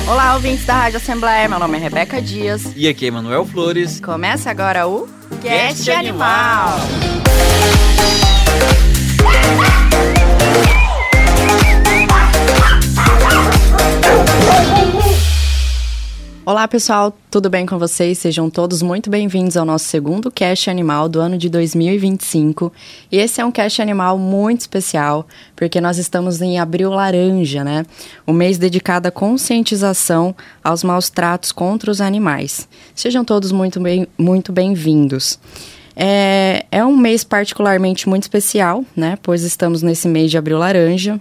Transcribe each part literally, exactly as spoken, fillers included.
Olá, ouvintes da Rádio Assembleia, meu nome é Rebeca Dias. E aqui é Manuel Flores. Começa agora o Cast Animal. Olá pessoal, tudo bem com vocês? Sejam todos muito bem-vindos ao nosso segundo Cast Animal do ano de dois mil e vinte e cinco. E esse é um Cast Animal muito especial, porque nós estamos em Abril Laranja, né? Um mês dedicado à conscientização aos maus tratos contra os animais. Sejam todos muito, bem, muito bem-vindos. É, é um mês particularmente muito especial, né? Pois estamos nesse mês de Abril Laranja.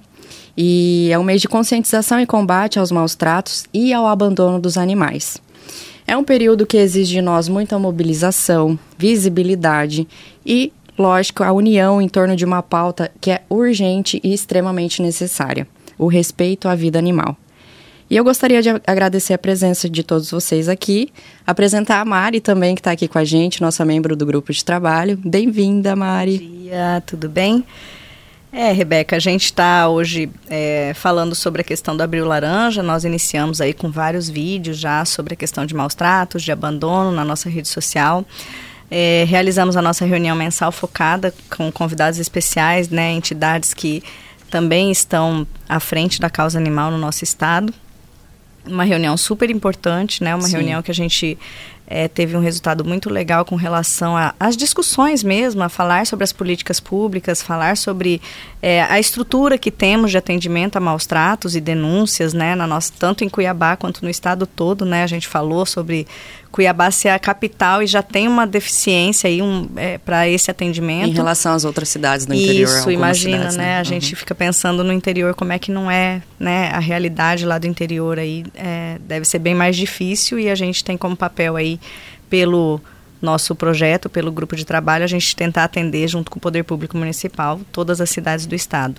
E é um mês de conscientização e combate aos maus tratos e ao abandono dos animais. É um período que exige de nós muita mobilização, visibilidade e, lógico, a união em torno de uma pauta que é urgente e extremamente necessária: o respeito à vida animal. E eu gostaria de agradecer a presença de todos vocês aqui, apresentar a Mari também, que está aqui com a gente, nossa membro do grupo de trabalho. Bem-vinda, Mari. Bom dia, tudo bem? É, Rebeca, a gente está hoje é, falando sobre a questão do Abril Laranja. Nós iniciamos aí com vários vídeos já sobre a questão de maus tratos, de abandono na nossa rede social. É, realizamos a nossa reunião mensal focada com convidados especiais, né, entidades que também estão à frente da causa animal no nosso estado. Uma reunião super importante, né, uma Sim. reunião que a gente... É, teve um resultado muito legal com relação às discussões mesmo, a falar sobre as políticas públicas, falar sobre é, a estrutura que temos de atendimento a maus tratos e denúncias, né, na nossa, tanto em Cuiabá quanto no estado todo, né, a gente falou sobre Cuiabá ser a capital e já tem uma deficiência aí um, é, para esse atendimento. Em relação às outras cidades do interior. Isso, imagina, cidades, né, né? a Uhum. gente fica pensando no interior como é que não é, né, a realidade lá do interior aí é, deve ser bem mais difícil e a gente tem como papel aí pelo nosso projeto, pelo grupo de trabalho, a gente tentar atender junto com o Poder Público Municipal todas as cidades do estado.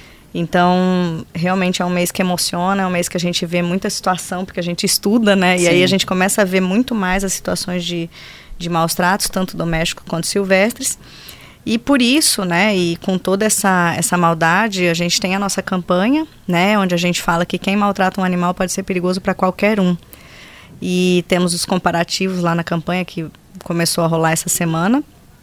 Então, realmente é um mês que emociona, é um mês que a gente vê muita situação, porque a gente estuda, né? Sim. E aí a gente começa a ver muito mais as situações de, de maus tratos, tanto domésticos quanto silvestres. E por isso, né, e com toda essa, essa maldade, a gente tem a nossa campanha, né, onde a gente fala que quem maltrata um animal pode ser perigoso para qualquer um. E temos os comparativos lá na campanha que começou a rolar essa semana,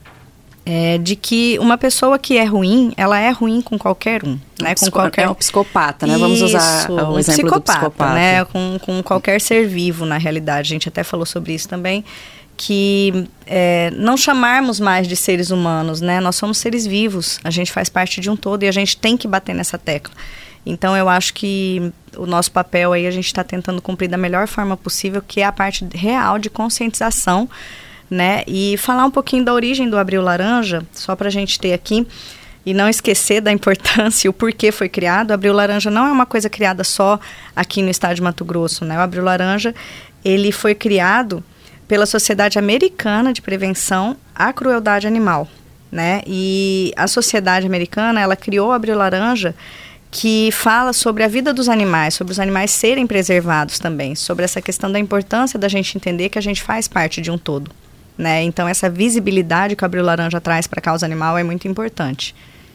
é, de que uma pessoa que é ruim, ela é ruim com qualquer um. Né? Com com qualquer... É um psicopata, né? Vamos usar isso, o um exemplo psicopata, do psicopata. Né? Com, com qualquer ser vivo, na realidade. A gente até falou sobre isso também, que é, não chamarmos mais de seres humanos, né? Nós somos seres vivos, a gente faz parte de um todo e a gente tem que bater nessa tecla. Então, eu acho que o nosso papel aí, a gente está tentando cumprir da melhor forma possível, que é a parte real de conscientização, né? E falar um pouquinho da origem do Abril Laranja, só para a gente ter aqui, e não esquecer da importância e o porquê foi criado. O Abril Laranja não é uma coisa criada só aqui no estado de Mato Grosso, né? O Abril Laranja, ele foi criado pela Sociedade Americana de Prevenção à Crueldade Animal, né? E a Sociedade Americana, ela criou o Abril Laranja, que fala sobre a vida dos animais, sobre os animais serem preservados também, sobre essa questão da importância da gente entender que a gente faz parte de um todo, né? Então, essa visibilidade que o Abril Laranja traz para a causa animal é muito importante.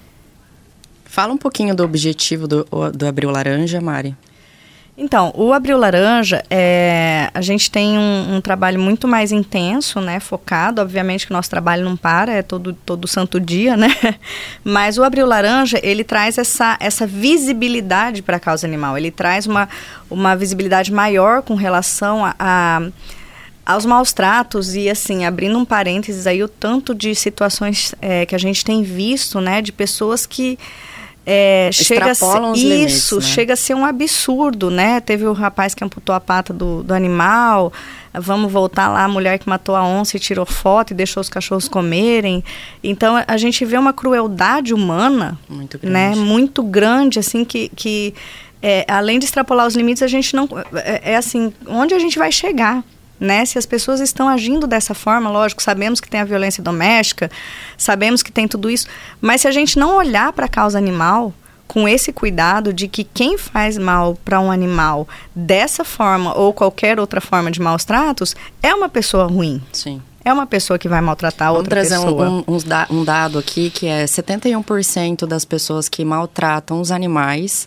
Fala um pouquinho do objetivo do, do Abril Laranja, Mari. Então, o Abril Laranja, é, a gente tem um, um trabalho muito mais intenso, né, focado. Obviamente que o nosso trabalho não para, é todo, todo santo dia, né? Mas o Abril Laranja, ele traz essa, essa visibilidade para a causa animal. Ele traz uma, uma visibilidade maior com relação a, a, aos maus tratos e, assim, abrindo um parênteses aí, o tanto de situações é, que a gente tem visto, né, de pessoas que... É, chega a ser, os isso, limites, né? Chega a ser um absurdo, né? Teve o rapaz que amputou a pata do, do animal, vamos voltar lá, a mulher que matou a onça e tirou foto e deixou os cachorros comerem. Então, a gente vê uma crueldade humana, muito grande, né? Muito grande, assim, que, que é, além de extrapolar os limites, a gente não... É, é assim, onde a gente vai chegar? Né? Se as pessoas estão agindo dessa forma, lógico, sabemos que tem a violência doméstica, sabemos que tem tudo isso, mas se a gente não olhar para a causa animal com esse cuidado de que quem faz mal para um animal dessa forma ou qualquer outra forma de maus tratos é uma pessoa ruim. Sim. É uma pessoa que vai maltratar Vamos outra trazer pessoa. Um, um, um dado aqui que é setenta e um por cento das pessoas que maltratam os animais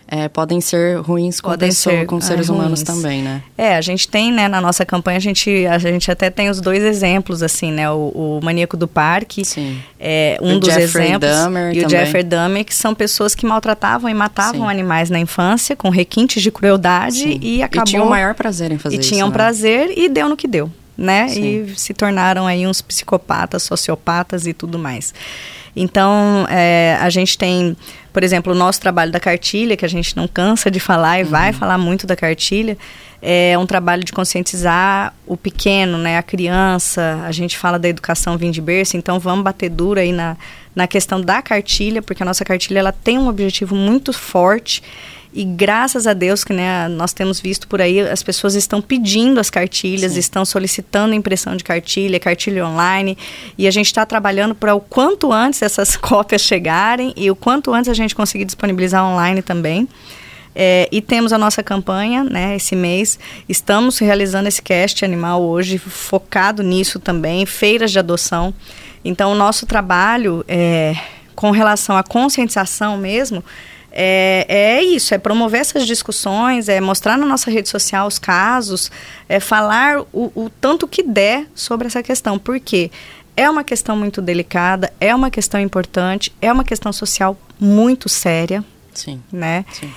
é, podem ser ruins com, podem pessoa, ser, com seres é, humanos ruins. também, né? É, a gente tem, né, na nossa campanha, a gente, a gente até tem os dois exemplos, assim, né, o, o Maníaco do Parque, Sim. é um o dos Jeffrey exemplos, Dahmer e o também. Jeffrey Dahmer, que são pessoas que maltratavam e matavam Sim. animais na infância, com requintes de crueldade, Sim. e acabou... E tinham o maior prazer em fazer e isso, E tinham né? prazer e deu no que deu, né, Sim. e se tornaram aí uns psicopatas, sociopatas e tudo mais. Então, é, a gente tem, por exemplo, o nosso trabalho da cartilha, que a gente não cansa de falar e uhum. vai falar muito da cartilha, é um trabalho de conscientizar o pequeno, né, a criança. A gente fala da educação vim de berço, então vamos bater duro aí na, na questão da cartilha, porque a nossa cartilha ela tem um objetivo muito forte. E graças a Deus que, né, nós temos visto por aí, as pessoas estão pedindo as cartilhas, Sim. estão solicitando impressão de cartilha, cartilha online, e a gente está trabalhando para o quanto antes essas cópias chegarem e o quanto antes a gente conseguir disponibilizar online também. É, e temos a nossa campanha, né, esse mês, estamos realizando esse cast animal hoje, focado nisso também, feiras de adoção. Então, o nosso trabalho, é, com relação à conscientização mesmo, É, é isso, é promover essas discussões, é mostrar na nossa rede social os casos, é falar o, o tanto que der sobre essa questão, porque é uma questão muito delicada, é uma questão importante, é uma questão social muito séria, Sim. né? Sim.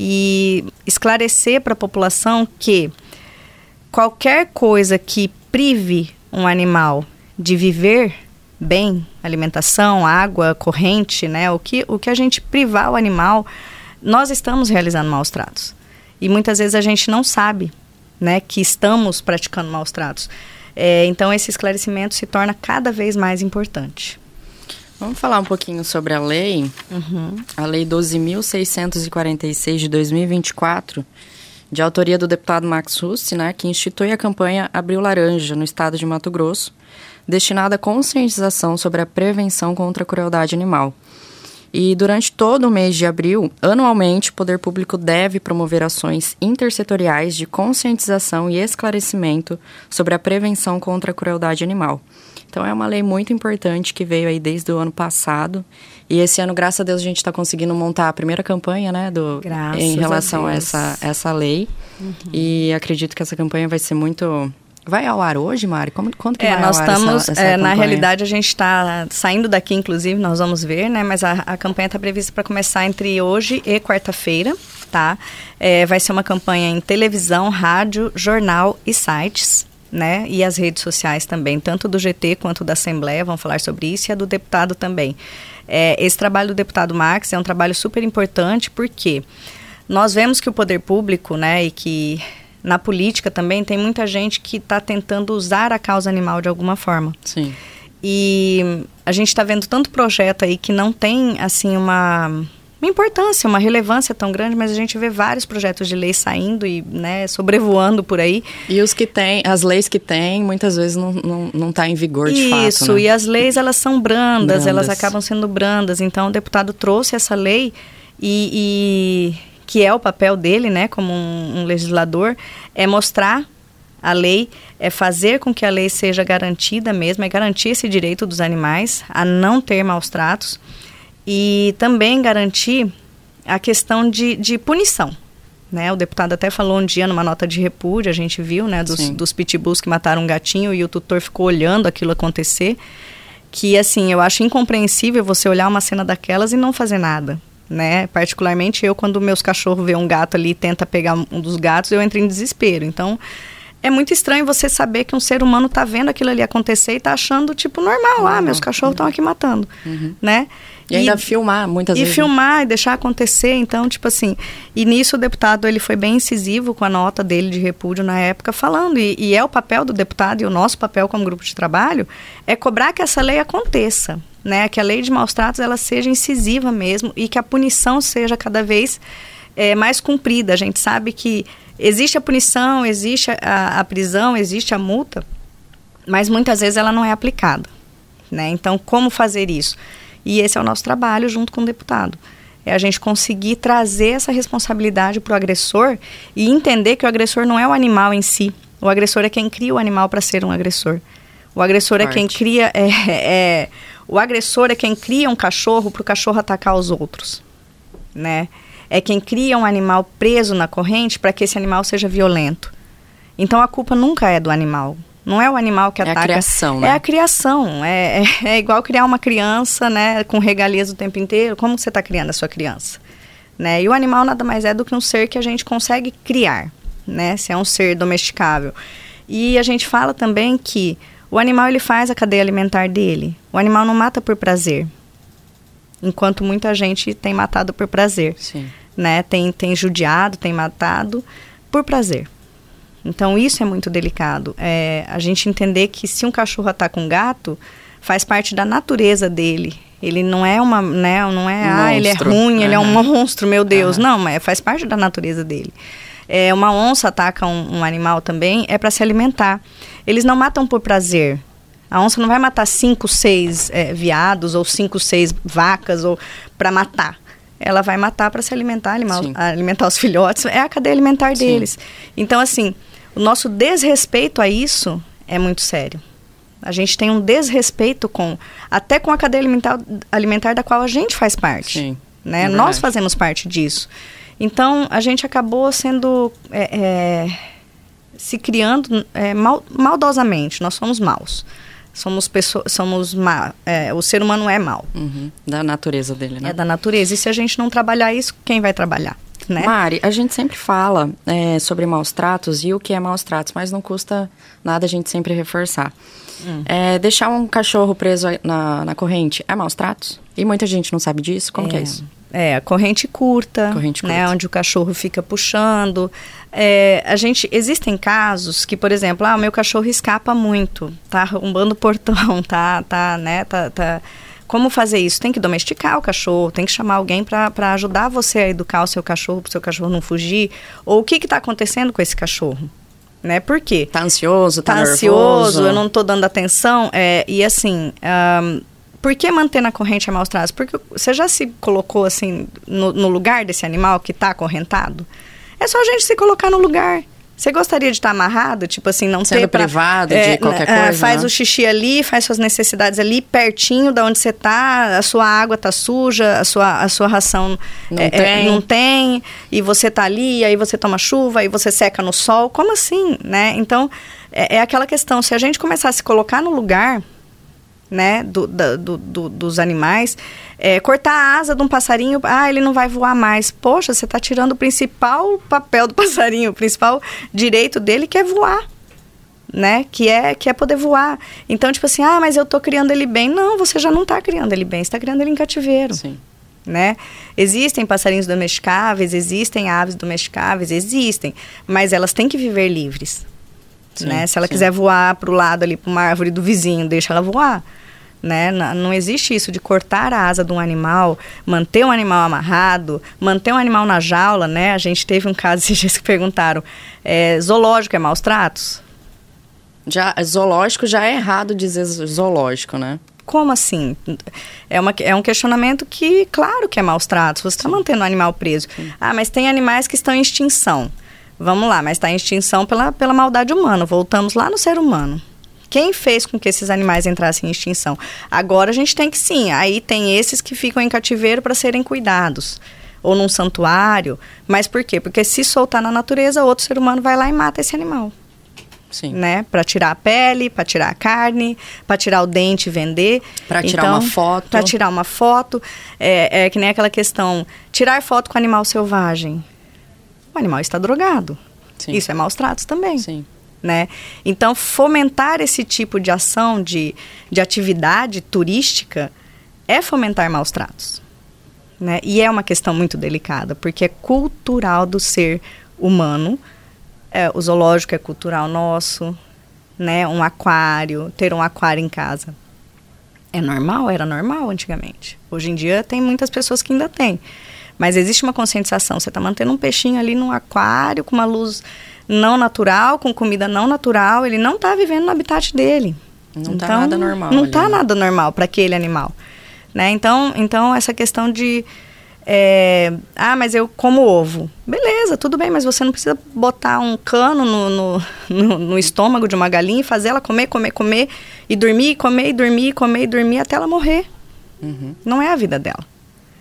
E esclarecer para a população que qualquer coisa que prive um animal de viver bem, alimentação, água, corrente, né? O que, o que a gente privar o animal, nós estamos realizando maus tratos. E muitas vezes a gente não sabe, né, que estamos praticando maus tratos. É, então, esse esclarecimento se torna cada vez mais importante. Vamos falar um pouquinho sobre a lei. Uhum. A Lei doze mil seiscentos e quarenta e seis de dois mil e vinte e quatro, de autoria do deputado Max Russi, né, que institui a campanha Abril Laranja, no estado de Mato Grosso, destinada à conscientização sobre a prevenção contra a crueldade animal. E durante todo o mês de abril, anualmente, o poder público deve promover ações intersetoriais de conscientização e esclarecimento sobre a prevenção contra a crueldade animal. Então, é uma lei muito importante que veio aí desde o ano passado. E esse ano, graças a Deus, a gente está conseguindo montar a primeira campanha, né, do, em relação a, a essa, essa lei. Uhum. E acredito que essa campanha vai ser muito... Vai ao ar hoje, Mari? Como, quando que é, vai nós ao ar estamos, essa, essa é, campanha? Na realidade, a gente está saindo daqui, inclusive, nós vamos ver, né? Mas a, a campanha está prevista para começar entre hoje e quarta-feira, tá? É, vai ser uma campanha em televisão, rádio, jornal e sites, né? E as redes sociais também, tanto do G T quanto da Assembleia vão falar sobre isso, e a do deputado também. É, esse trabalho do deputado Max é um trabalho super importante, porque nós vemos que o poder público, né, e que... na política também tem muita gente que está tentando usar a causa animal de alguma forma. Sim. E a gente está vendo tanto projeto aí que não tem, assim, uma, uma importância, uma relevância tão grande, mas a gente vê vários projetos de lei saindo e, né, sobrevoando por aí. E os que tem, as leis que tem, muitas vezes não não, não tá em vigor de fato, Isso, né? E as leis, elas são brandas, brandas, elas acabam sendo brandas. Então, o deputado trouxe essa lei e... e que é o papel dele, né, como um, um legislador, é mostrar a lei, é fazer com que a lei seja garantida mesmo, é garantir esse direito dos animais a não ter maus tratos e também garantir a questão de, de punição, né? O deputado até falou um dia numa nota de repúdio, a gente viu, né, dos, dos pitbulls que mataram um gatinho e o tutor ficou olhando aquilo acontecer, que, assim, eu acho incompreensível você olhar uma cena daquelas e não fazer nada. Né? Particularmente eu, quando meus cachorros vê um gato ali e tenta pegar um dos gatos, eu entro em desespero. Então, é muito estranho você saber que um ser humano está vendo aquilo ali acontecer e está achando, tipo, normal. Uhum. Ah, meus cachorros estão uhum. aqui matando, uhum. né? E ainda e, filmar, muitas e vezes. E filmar e deixar acontecer. Então, tipo assim, e nisso o deputado, ele foi bem incisivo com a nota dele de repúdio na época, falando, e, e é o papel do deputado e o nosso papel como grupo de trabalho, é cobrar que essa lei aconteça. Né, que a lei de maus tratos ela seja incisiva mesmo e que a punição seja cada vez é, mais cumprida. A gente sabe que existe a punição, existe a, a prisão, existe a multa, mas muitas vezes ela não é aplicada. Né? Então, como fazer isso? E esse é o nosso trabalho junto com o deputado. É a gente conseguir trazer essa responsabilidade para o agressor e entender que o agressor não é o animal em si. O agressor é quem cria o animal para ser um agressor. O agressor Forte. é quem cria... É, é, o agressor é quem cria um cachorro para o cachorro atacar os outros, né? é quem cria um animal preso na corrente para que esse animal seja violento. Então a culpa nunca é do animal. Não é o animal que ataca. É a criação, né? É a criação. É, é, é igual criar uma criança, né, com regalias o tempo inteiro. Como você está criando a sua criança? Né? E o animal nada mais é do que um ser que a gente consegue criar, né? Se é um ser domesticável. E a gente fala também que o animal ele faz a cadeia alimentar dele. O animal não mata por prazer. Enquanto muita gente tem matado por prazer. Sim. Né? Tem, tem judiado, tem matado por prazer. Então, isso é muito delicado. É, a gente entender que se um cachorro ataca um gato, faz parte da natureza dele. Ele não é uma, né, não é, um ah, ele é ruim, uhum. ele é um monstro, meu Deus. Uhum. Não, mas faz parte da natureza dele. É, uma onça ataca um, um animal também, é para se alimentar. Eles não matam por prazer. A onça não vai matar cinco, seis é, viados ou cinco, seis vacas ou para matar. Ela vai matar para se alimentar, alimentar, alimentar os filhotes. É a cadeia alimentar Sim. deles. Então, assim, o nosso desrespeito a isso é muito sério. A gente tem um desrespeito com, até com a cadeia alimentar, alimentar da qual a gente faz parte. Sim, né? É Nós fazemos parte disso. Então, a gente acabou sendo, é, é, se criando é, mal, maldosamente. Nós somos maus. Somos pessoas, somos ma, é, o ser humano é mau. Uhum. Da natureza dele, né? É da natureza. E se a gente não trabalhar isso, quem vai trabalhar? Né? Mari, a gente sempre fala é, sobre maus tratos e o que é maus tratos, mas não custa nada a gente sempre reforçar. Hum. É, deixar um cachorro preso na, na corrente é maus tratos? E muita gente não sabe disso. Como é, que é isso? É, a corrente curta, corrente curta. Né, onde o cachorro fica puxando. É, a gente, existem casos que, por exemplo, ah, o meu cachorro escapa muito, tá arrombando o portão, tá, tá, né, tá, tá... Como fazer isso? Tem que domesticar o cachorro, tem que chamar alguém para ajudar você a educar o seu cachorro, para o seu cachorro não fugir. Ou o que está acontecendo com esse cachorro? Né? Por quê? Tá ansioso, tá, tá nervoso. ansioso, eu não estou dando atenção. É, e assim, um, por que manter na corrente é maus tratos? Porque você já se colocou assim no, no lugar desse animal que está acorrentado? É só a gente se colocar no lugar. Você gostaria de estar amarrado? Tipo assim, não Sendo ter pra, privado é, de qualquer é, coisa, faz né? o xixi ali, faz suas necessidades ali, pertinho da onde você tá, a sua água tá suja, a sua, a sua ração não, é, tem. É, não tem, e você tá ali, aí você toma chuva, aí você seca no sol. Como assim, né? Então, é, é aquela questão, se a gente começar a se colocar no lugar, né, do, da, do, do, dos animais, é, cortar a asa de um passarinho, ah, ele não vai voar mais. Poxa, você está tirando o principal papel do passarinho, o principal direito dele, que é voar, né, que é, que é poder voar. Então, tipo assim, ah, mas eu tô criando ele bem. Não, você já não está criando ele bem, você está criando ele em cativeiro. Sim. Né? Existem passarinhos domesticáveis, existem aves domesticáveis, existem, mas elas têm que viver livres. Sim, né? Se ela sim. quiser voar para o lado ali, para uma árvore do vizinho, deixa ela voar. Né? Não, não existe isso de cortar a asa de um animal, manter um animal amarrado, manter um animal na jaula, né? A gente teve um caso esses dias que perguntaram, é, zoológico é maus tratos? Já, zoológico já é errado dizer zoológico, né? Como assim? É, uma, é um questionamento que, claro que é maus tratos, você está mantendo o animal preso. Sim. Ah, mas tem animais que estão em extinção. Vamos lá, mas está em extinção pela, pela maldade humana. Voltamos lá no ser humano. Quem fez com que esses animais entrassem em extinção? Agora a gente tem que sim. Aí tem esses que ficam em cativeiro para serem cuidados. Ou num santuário. Mas por quê? Porque se soltar na natureza, outro ser humano vai lá e mata esse animal. Sim. Né? Para tirar a pele, para tirar a carne, para tirar o dente e vender. Para tirar então, uma foto. Para tirar uma foto. É, é que nem aquela questão, tirar foto com animal selvagem. O animal está drogado. Sim. Isso é maus tratos também. Sim. Né? Então, fomentar esse tipo de ação, de, de atividade turística, é fomentar maus tratos. Né? E é uma questão muito delicada, porque é cultural do ser humano. É, o zoológico é cultural nosso, né? Um aquário, ter um aquário em casa. É normal? Era normal antigamente. Hoje em dia tem muitas pessoas que ainda têm. Mas existe uma conscientização. Você está mantendo um peixinho ali num aquário com uma luz não natural, com comida não natural. Ele não está vivendo no habitat dele. Não está então, nada normal. Não está né? nada normal para aquele animal. Né? Então, então, essa questão de... É, ah, mas eu como ovo. Beleza, tudo bem, mas você não precisa botar um cano no, no, no, no estômago de uma galinha e fazer ela comer, comer, comer, e dormir, comer, e dormir, comer, e dormir até ela morrer. Uhum. Não é a vida dela.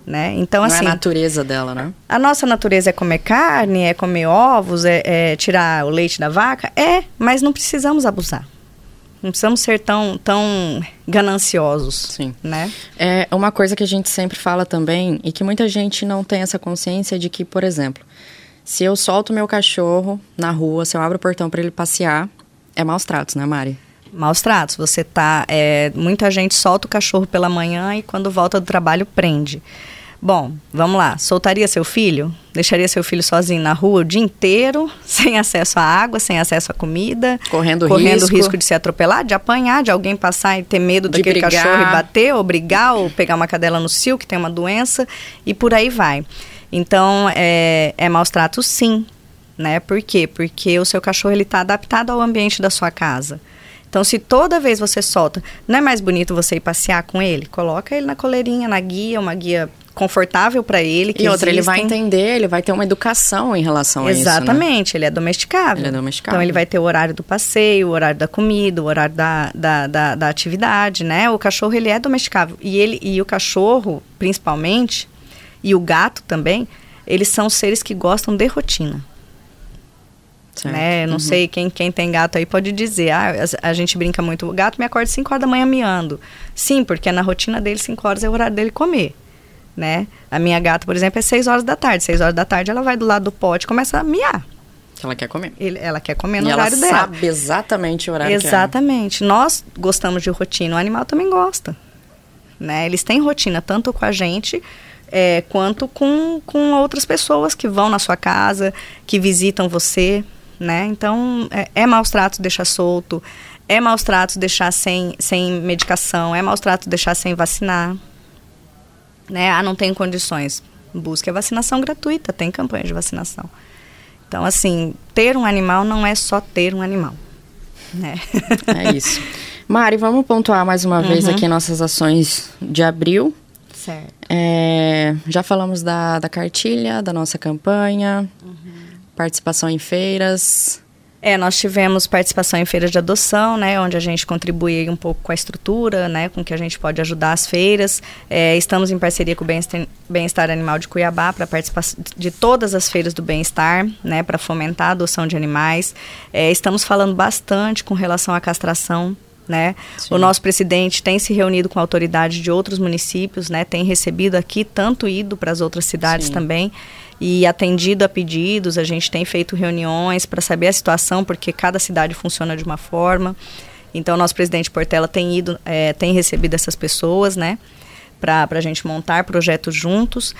né? Então, não assim, é a natureza dela, né? A nossa natureza é comer carne, é comer ovos, é, é tirar o leite da vaca, é, mas não precisamos abusar. Não precisamos ser tão, tão gananciosos, Sim. né? É uma coisa que a gente sempre fala também, e que muita gente não tem essa consciência de que, por exemplo, se eu solto meu cachorro na rua, se eu abro o portão para ele passear, é maus tratos, né, Mari? Maus tratos. Você tá... É, muita gente solta o cachorro pela manhã e quando volta do trabalho prende. Bom, vamos lá. Soltaria seu filho? Deixaria seu filho sozinho na rua o dia inteiro, sem acesso à água, sem acesso à comida? Correndo, correndo risco. risco de ser atropelado, de apanhar, de alguém passar e ter medo De daquele brigar. cachorro e bater, ou brigar, ou pegar uma cadela no cio que tem uma doença, e por aí vai. Então, é, é maus tratos, sim. Né? Por quê? Porque o seu cachorro está adaptado ao ambiente da sua casa. Então, se toda vez você solta, não é mais bonito você ir passear com ele? Coloca ele na coleirinha, na guia, uma guia confortável para ele. Que e outra, ele vai existem... entender, ele vai ter uma educação em relação Exatamente, a isso, né? Exatamente, ele é domesticável. Ele é domesticável. Então, ele vai ter o horário do passeio, o horário da comida, o horário da, da, da, da atividade, né? O cachorro, ele é domesticável. E, ele, e o cachorro, principalmente, e o gato também, eles são seres que gostam de rotina. Né? Não uhum. sei, quem, quem tem gato aí pode dizer, ah, a, a gente brinca muito, o gato me acorda cinco horas da manhã miando. Sim, porque na rotina dele cinco horas é o horário dele comer, né? A minha gata, por exemplo, é seis horas da tarde. seis horas da tarde ela vai do lado do pote e começa a miar. Ela quer comer. Ele, ela quer comer no e horário dela. ela sabe exatamente o horário Exatamente. Que é. Nós gostamos de rotina, o animal também gosta. Né? Eles têm rotina tanto com a gente... É, quanto com, com outras pessoas que vão na sua casa, que visitam você, né? Então, é, é maus tratos deixar solto, é maus tratos deixar sem, sem medicação, é maus tratos deixar sem vacinar, né? Ah, não tenho condições. Busque a vacinação gratuita, tem campanha de vacinação. Então, assim, ter um animal não é só ter um animal, né? É isso. Mari, vamos pontuar mais uma uhum. vez aqui nossas ações de abril. Certo. É, já falamos da, da cartilha, da nossa campanha, uhum. participação em feiras. É, nós tivemos participação em feiras de adoção, né, onde a gente contribui um pouco com a estrutura, né, com que a gente pode ajudar as feiras. É, estamos em parceria com o Bem-Estar, Bem-Estar Animal de Cuiabá para participar de todas as feiras do bem-estar, né, para fomentar a adoção de animais. É, estamos falando bastante com relação à castração. Né? O nosso presidente tem se reunido com a autoridade de outros municípios, né? Tem recebido aqui, tanto ido para as outras cidades Sim. também, e atendido a pedidos. A gente tem feito reuniões para saber a situação, porque cada cidade funciona de uma forma. Então, o nosso presidente Portela tem ido, é, tem recebido essas pessoas, né? Para a gente montar projetos juntos.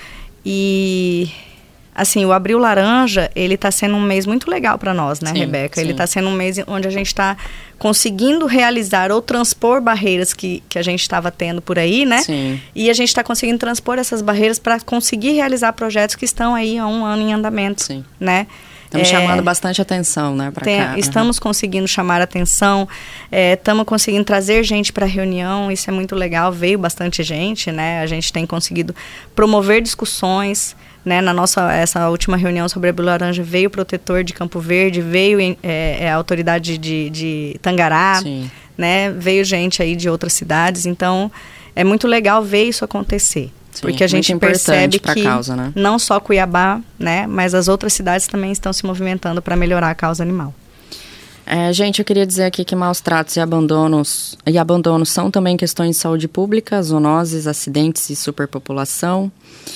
E... Assim, o Abril Laranja, ele está sendo um mês muito legal para nós, né, sim, Rebeca? Sim. Ele está sendo um mês onde a gente está conseguindo realizar ou transpor barreiras que, que a gente estava tendo por aí, né? Sim. E a gente está conseguindo transpor essas barreiras para conseguir realizar projetos que estão aí há um ano em andamento, sim. né? Estamos é, chamando bastante atenção, né, para cá. Estamos uhum. conseguindo chamar atenção, estamos é, conseguindo trazer gente para a reunião, isso é muito legal, veio bastante gente, né? A gente tem conseguido promover discussões, né? Na nossa essa última reunião sobre a Abril Laranja veio o protetor de Campo Verde, veio é, a autoridade de, de Tangará, Sim. né? Veio gente aí de outras cidades, então é muito legal ver isso acontecer. Sim, porque a gente percebe que causa, né? não só Cuiabá, né, mas as outras cidades também estão se movimentando para melhorar a causa animal. É, gente, eu queria dizer aqui que maus tratos e abandonos, e abandonos são também questões de saúde pública, zoonoses, acidentes e superpopulação.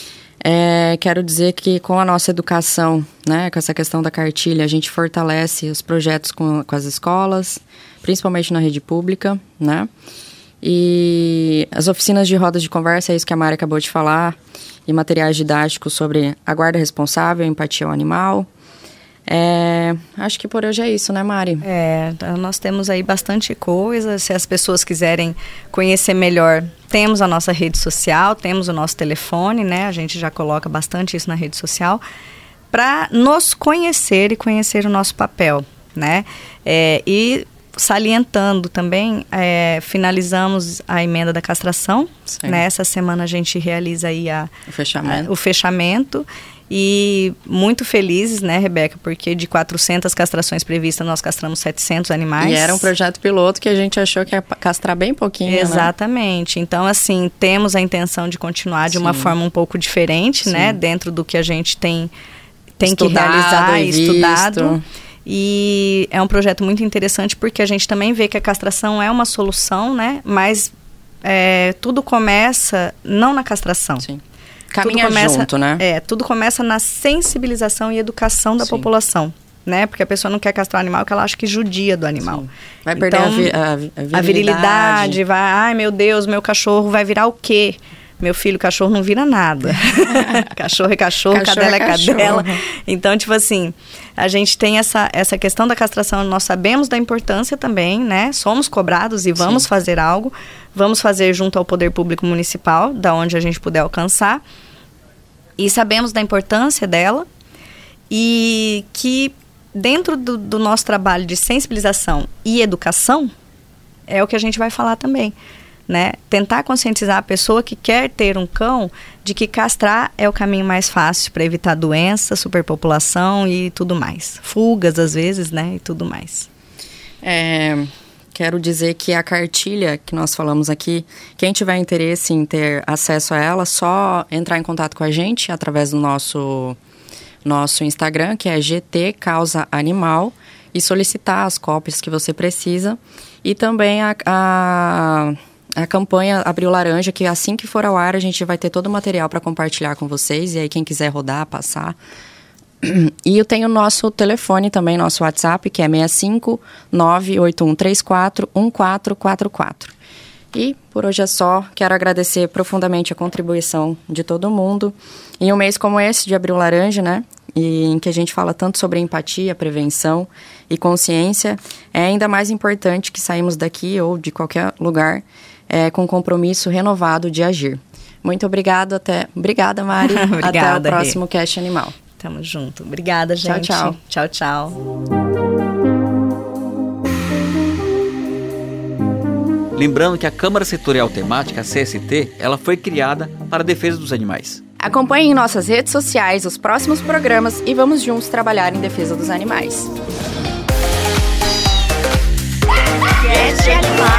É, quero dizer que com a nossa educação, né, com essa questão da cartilha, a gente fortalece os projetos com, com as escolas, principalmente na rede pública, né? E as oficinas de rodas de conversa, é isso que a Mari acabou de falar, e materiais didáticos sobre a guarda responsável, empatia ao animal. É, acho que por hoje é isso, né, Mari? É, nós temos aí bastante coisa. Se as pessoas quiserem conhecer melhor, temos a nossa rede social, temos o nosso telefone, né? A gente já coloca bastante isso na rede social, para nos conhecer e conhecer o nosso papel, né? É, e salientando também, é, finalizamos a emenda da castração, né? Essa semana a gente realiza aí a, o fechamento. A, o fechamento. E muito felizes, né, Rebeca? Porque de quatrocentas castrações previstas, nós castramos setecentos animais. E era um projeto piloto que a gente achou que ia castrar bem pouquinho, Exatamente. Né? Então, assim, temos a intenção de continuar de Sim. uma forma um pouco diferente, Sim. né? Dentro do que a gente tem, tem que realizar e estudado. E é um projeto muito interessante porque a gente também vê que a castração é uma solução, né? Mas é, tudo começa não na castração. Sim. Caminha tudo começa, junto, né? É, tudo começa na sensibilização e educação da Sim. população, né? Porque a pessoa não quer castrar o animal porque ela acha que judia do animal. Sim. Vai perder então, a, vi, a, a virilidade. A virilidade, vai, ai meu Deus, meu cachorro vai virar o quê? Meu filho, cachorro não vira nada. Cachorro é cachorro, cachorro cadela é, é cadela. Então, tipo assim, a gente tem essa, essa questão da castração, nós sabemos da importância também, né? Somos cobrados e vamos Sim. fazer algo. Vamos fazer junto ao Poder Público Municipal, da onde a gente puder alcançar. E sabemos da importância dela. E que dentro do, do nosso trabalho de sensibilização e educação, é o que a gente vai falar também. Né? Tentar conscientizar a pessoa que quer ter um cão de que castrar é o caminho mais fácil para evitar doença, superpopulação e tudo mais. Fugas, às vezes, né? E tudo mais. É, quero dizer que a cartilha que nós falamos aqui, quem tiver interesse em ter acesso a ela, só entrar em contato com a gente através do nosso, nosso Instagram, que é G T Causa Animal, e solicitar as cópias que você precisa. E também a... a A campanha Abril Laranja, que assim que for ao ar, a gente vai ter todo o material para compartilhar com vocês. E aí, quem quiser rodar, passar. E eu tenho o nosso telefone também, nosso WhatsApp, que é seis cinco nove oito um três quatro um quatro quatro quatro. E por hoje é só. Quero agradecer profundamente a contribuição de todo mundo. Em um mês como esse, de Abril Laranja, né? E em que a gente fala tanto sobre empatia, prevenção e consciência, é ainda mais importante que saímos daqui ou de qualquer lugar é, com compromisso renovado de agir. Muito obrigado, até... Obrigada, Mari. Obrigada, até o próximo Rê. Cast Animal. Tamo junto. Obrigada, gente. Tchau, tchau. Tchau, tchau. Lembrando que a Câmara Setorial Temática, a C S T, ela foi criada para a defesa dos animais. Acompanhe em nossas redes sociais os próximos programas e vamos juntos trabalhar em defesa dos animais. Cast Animal.